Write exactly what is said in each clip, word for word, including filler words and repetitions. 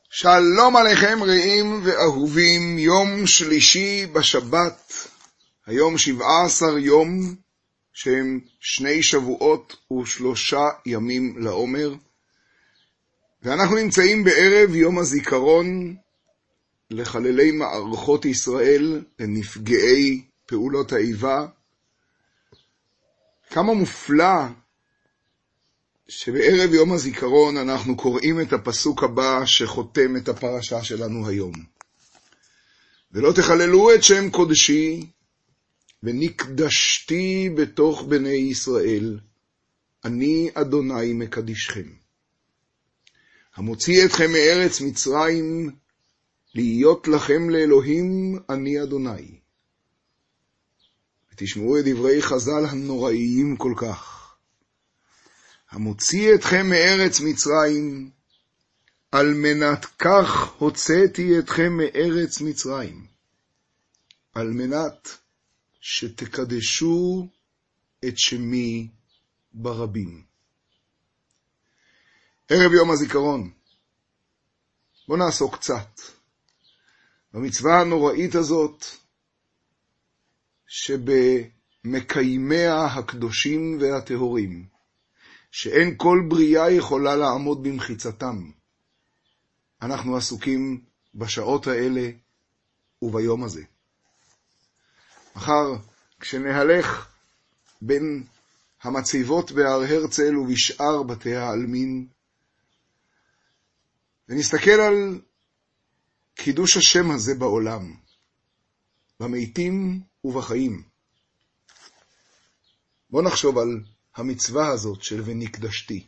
שלום עליכם רעים ואהובים, יום שלישי בשבת, היום שבעה עשר יום שהם שני שבועות ושלושה ימים לעומר, ואנחנו נמצאים בערב יום הזיכרון לחללי מערכות ישראל, לנפגעי פעולות האיבה. כמה מופלא שבערב יום הזיכרון אנחנו קוראים את הפסוק הבא שחותם את הפרשה שלנו היום. ולא תחללו את שם קודשי, ונקדשתי בתוך בני ישראל, אני אדוני מקדישכם. המוציא אתכם מארץ מצרים, להיות לכם לאלוהים, אני אדוני. ותשמעו את דברי חז"ל הנוראיים כל כך. המוציא אתכם מארץ מצרים, על מנת כך הוצאתי אתכם מארץ מצרים, על מנת שתקדשו את שמי ברבים. ערב יום הזיכרון, בוא נעסוק קצת במצווה הנוראית הזאת, שבמקיימיה הקדושים והטהורים, שאין כל בריאה יכולה לעמוד במחיצתם. אנחנו עסוקים בשעות האלה וביום הזה. מחר, כשנהלך בין המצבות בהר הרצל ובשאר בתי העלמין, ונסתכל על קידוש השם הזה בעולם, במתים ובחיים. בוא נחשוב על המצווה הזאת של ונקדשתי.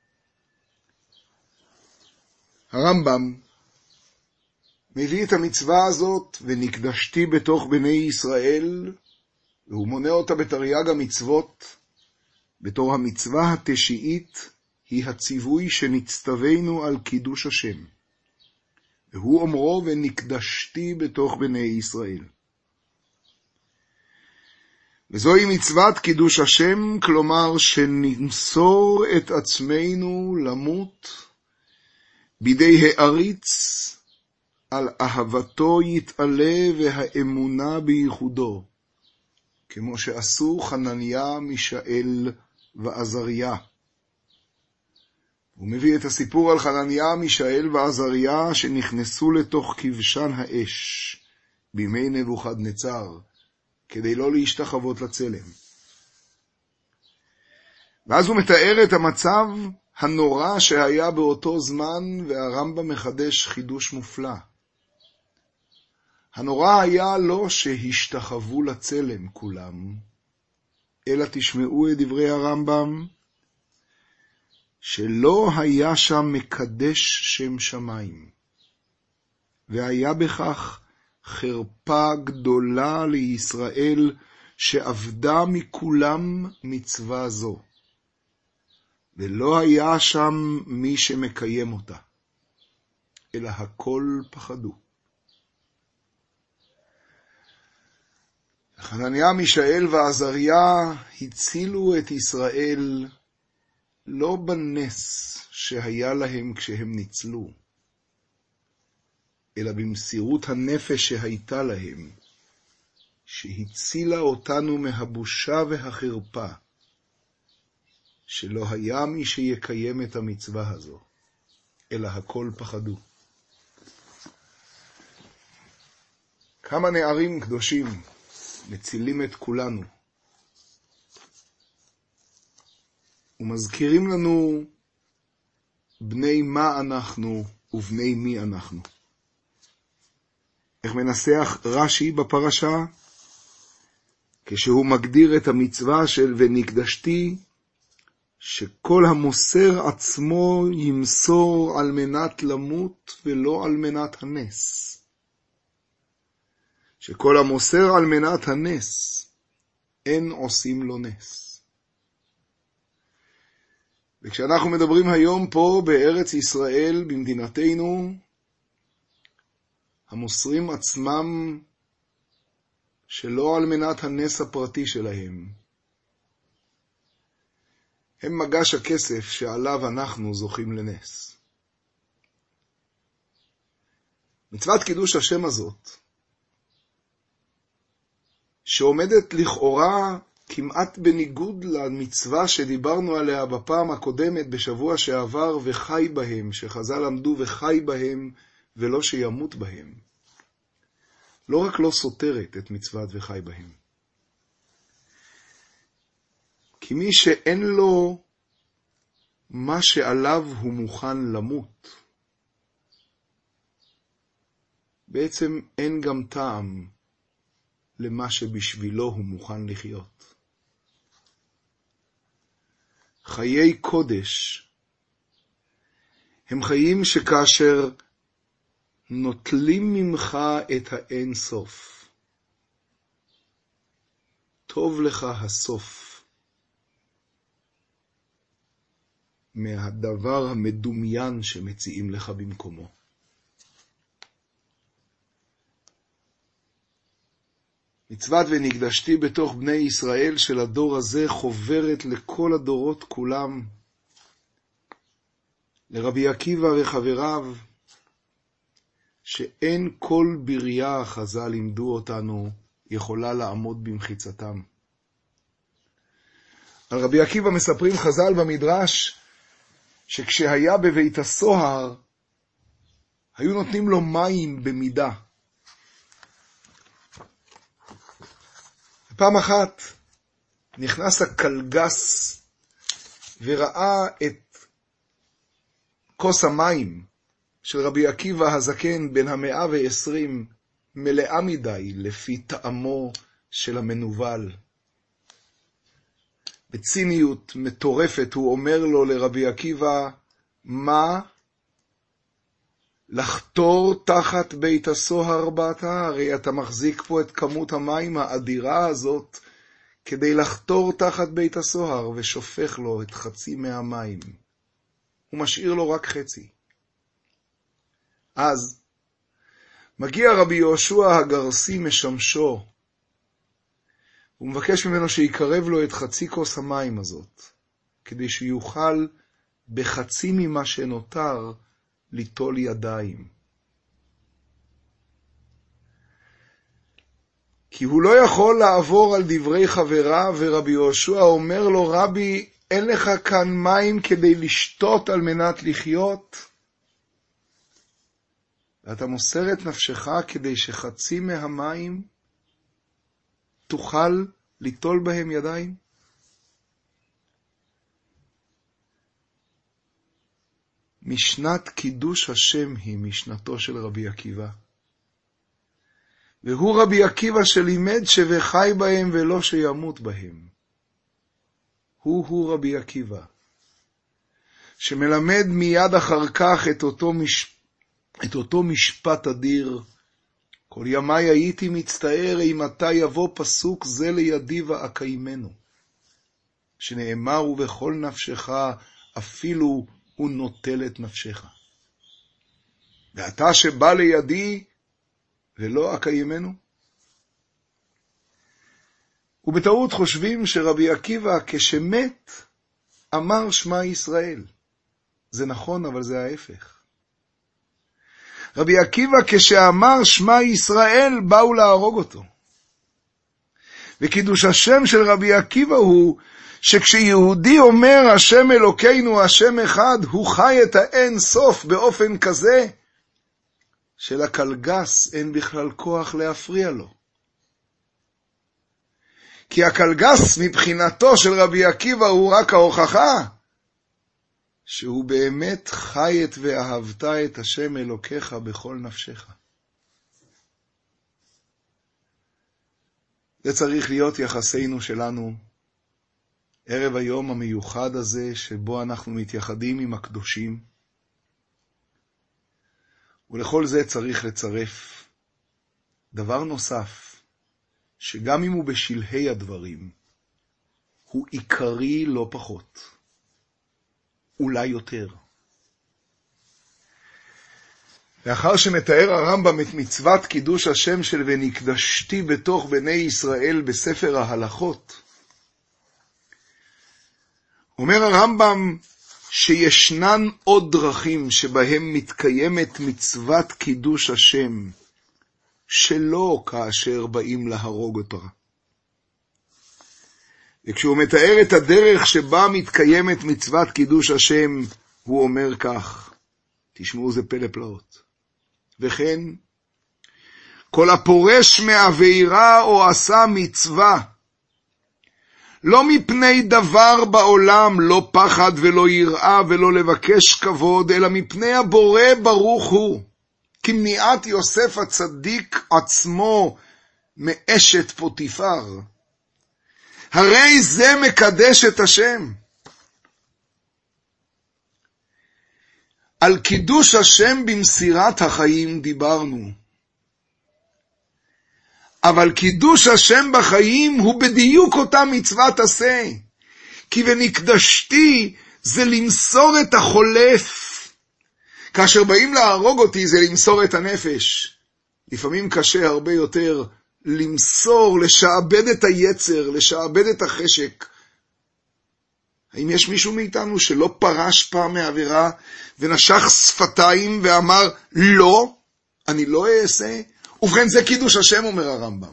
הרמב"ם מביא את המצווה הזאת ונקדשתי בתוך בני ישראל, והוא מונה אותה בתרי"ג המצוות בתור המצווה התשיעית, היא הציווי שנצטווינו על קידוש השם. והוא אומרו ונקדשתי בתוך בני ישראל. וזוהי מצוות קידוש השם, כלומר שנמסור את עצמנו למות בידי העריץ, על אהבתו יתעלה והאמונה בייחודו, כמו שעשו חנניה, מישאל ועזריה. הוא מביא את הסיפור על חנניה, מישאל ועזריה שנכנסו לתוך כבשן האש בימי נבוכדנצר, כדי לא להשתחוות לצלם. ואז הוא מתאר את המצב הנורא שהיה באותו זמן, והרמב"ם מחדש חידוש מופלא. הנורא היה לא שהשתחוו לצלם כולם, אלא תשמעו את דברי הרמב"ם, שלא היה שם מקדש שם שמיים, והיה בכך חרפה גדולה לישראל שעבדה מכולם מצווה זו, ולא היה שם מי שמקיים אותה, אלא הכל פחדו. חנניה, מישאל ועזריה הצילו את ישראל לא בנס שהיה להם כשהם ניצלו, אלא במסירות הנפש שהייתה להם, שהצילה אותנו מהבושה והחרפה, שלא היה מי שיקיים את המצווה הזו, אלא הכל פחדו. כמה נערים קדושים מצילים את כולנו, ומזכירים לנו בני מה אנחנו ובני מי אנחנו. איך מנסח רש"י בפרשה, כשהוא מגדיר את המצווה של ונקדשתי, שכל המוסר עצמו ימסור על מנת למות ולא על מנת הנס. שכל המוסר על מנת הנס, אין עושים לו נס. וכשאנחנו מדברים היום פה בארץ ישראל, במדינתנו, המוסרים עצמם שלא על מנת הנס הפרטי שלהם. הם מגש הכסף שעליו אנחנו זוכים לנס. מצוות קידוש השם הזאת, שעומדת לכאורה כמעט בניגוד למצווה שדיברנו עליה בפעם הקודמת בשבוע שעבר, וחי בהם, שחז"ל למדו וחי בהם ולא שימות בהם. לא רק לא סותרת את מצוות וחי בהם. כי מי שאין לו מה שעליו הוא מוכן למות, בעצם אין גם טעם למה שבשבילו הוא מוכן לחיות. חיי קודש הם חיים שכאשר נוטלים ממך את האין סוף, טוב לך הסוף מהדבר המדומיין שמציעים לך במקומו. מצוות ונקדשתי בתוך בני ישראל של הדור הזה חוברת לכל הדורות כולם, לרבי עקיבא וחבריו, שאין כל בריה, חז"ל לימדו אותנו, יכולה לעמוד במחיצתם. על רבי עקיבא מספרים חז"ל במדרש, שכשהיה בבית הסוהר, היו נותנים לו מים במידה. פעם אחת נכנס הקלגס וראה את כוס המים של רבי עקיבא הזקן בן המאה ועשרים מלאה מדי לפי טעמו של המנוול. בציניות מטורפת הוא אומר לו לרבי עקיבא, מה? לחתור תחת בית הסוהר באת? הרי אתה מחזיק פה את כמות המים האדירה הזאת כדי לחתור תחת בית הסוהר, ושופך לו את חצי מהמים. הוא משאיר לו רק חצי. אז מגיע רבי יהושע הגרסי משמשו, הוא מבקש ממנו שיקרב לו את חצי כוס המים הזאת, כדי שיוכל בחצי ממה שנותר ליטול ידיים. כי הוא לא יכול לעבור על דברי חברה, ורבי יהושע אומר לו, רבי, אין לך כאן מים כדי לשתות על מנת לחיות? ואתה מוסר את נפשך כדי שחצי מהמים תוכל ליטול בהם ידיים? משנת קידוש השם היא משנתו של רבי עקיבא. והוא רבי עקיבא שלימד שוחי בהם ולא שימות בהם. הוא הוא רבי עקיבא, שמלמד מיד אחר כך את אותו, מש... את אותו משפט אדיר, כל ימי הייתי מצטער אם אתה יבוא פסוק זה לידי ואקיימנו, שנאמר ובכל נפשך אפילו הוא נוטל את נפשך. ואתה שבא לידי ולא אקיימנו. ובטעות חושבים שרבי עקיבא כשמת אמר שמע ישראל. זה נכון, אבל זה ההפך. רבי עקיבא כשאמר שמע ישראל באו להרוג אותו. וקידוש השם של רבי עקיבא הוא שכשיהודי אומר השם אלוקינו השם אחד, הוא חי את האין סוף באופן כזה שלקלגס אין בכלל כוח להפריע לו. כי הקלגס מבחינתו של רבי עקיבא הוא רק ההוכחה שהוא באמת חי את ואהבת את השם אלוקיך בכל נפשך. זה צריך להיות יחסינו שלנו ערב היום המיוחד הזה שבו אנחנו מתייחדים עם הקדושים. ולכל זה צריך לצרף דבר נוסף, שגם אם הוא בשלהי הדברים, הוא עיקרי לא פחות, אולי יותר. לאחר שמתאר הרמב"ם את מצוות קידוש השם של ונקדשתי בתוך בני ישראל בספר ההלכות, אומר הרמב"ם שישנן עוד דרכים שבהם מתקיימת מצוות קידוש השם, שלא כאשר באים להרוג אותה. וכשהוא מתאר את הדרך שבה מתקיימת מצוות קידוש השם, הוא אומר כך, תשמעו זה פלא פלאות. וכן, כל הפורש מעבירה או עשה מצווה, לא מפני דבר בעולם, לא פחד ולא יראה ולא לבקש כבוד, אלא מפני הבורא ברוך הוא, כמניעת יוסף הצדיק עצמו מאשת פוטיפר. הרי זה מקדש את השם. על קידוש השם במסירת החיים דיברנו. אבל קידוש השם בחיים הוא בדיוק אותה מצוות עשה. כי ונקדשתי זה למסור את החולף. כאשר באים להרוג אותי זה למסור את הנפש. לפעמים קשה הרבה יותר למסור, לשעבד את היצר, לשעבד את החשק. האם יש מישהו מאיתנו שלא פרש פעם מעבירה ונשך שפתיים ואמר לא, אני לא אעשה? ובכן זה קידוש השם, אומר הרמב"ם.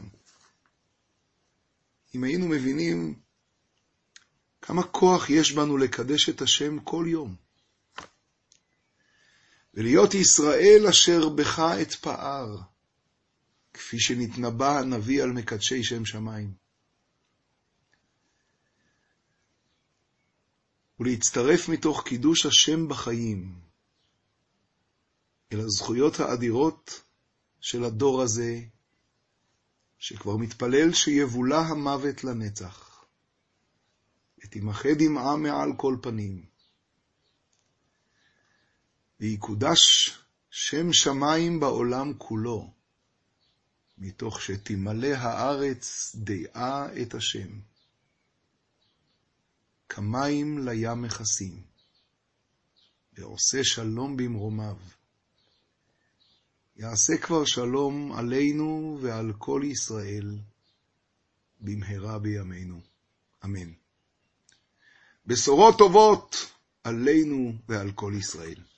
אם היינו מבינים כמה כוח יש בנו לקדש את השם כל יום. ולהיות ישראל אשר בך אתפאר, כפי שנתנבא הנביא על מקדשי שם שמיים. ולהצטרף מתוך קידוש השם בחיים אל הזכויות האדירות של הדור הזה, שכבר מתפלל שיבולה המוות לנצח, ותימחה דמעה מעל כל פנים, ויקודש שם שמיים בעולם כולו, מתוך שתמלא הארץ דעה את השם, כמים לים מכסים, ועושה שלום במרומיו. יעשה כבר שלום עלינו ועל כל ישראל, במהרה בימינו. אמן. בשורות טובות עלינו ועל כל ישראל.